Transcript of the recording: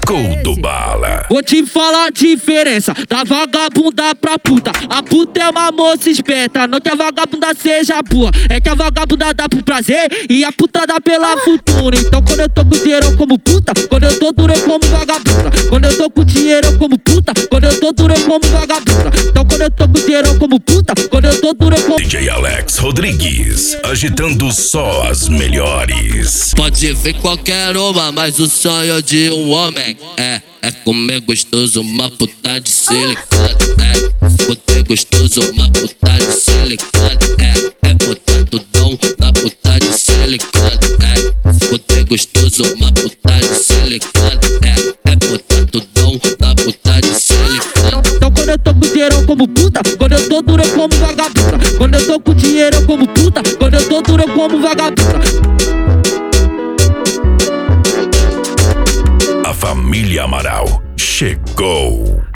Couto Bala. Vou te falar a diferença da vagabunda pra puta. A puta é uma moça esperta, não que a vagabunda seja boa. É que a vagabunda dá por prazer e a puta dá pela fortuna. Então quando eu tô com dinheiro eu como puta, quando eu tô duro eu como vagabunda. Quando eu tô com dinheiro eu como puta, quando eu tô duro eu como vagabunda. Então quando eu tô com dinheiro eu como puta, quando eu tô duro eu como... DJ Alex Rodrigues, agitando só as melhores. Pode ver qualquer uma, mas o sonho de um homem é comer gostoso uma puta de silicone. Comer gostoso uma puta de silicone. É botar tudão na puta de silicone. Comer gostoso uma puta de silicone. É botar tudão na puta de silicone. Então quando eu tô com dinheiro eu como puta, quando eu tô duro eu como vagabunda. Quando eu tô com dinheiro eu como puta, quando eu tô duro eu como vagabunda. A família Amaral chegou.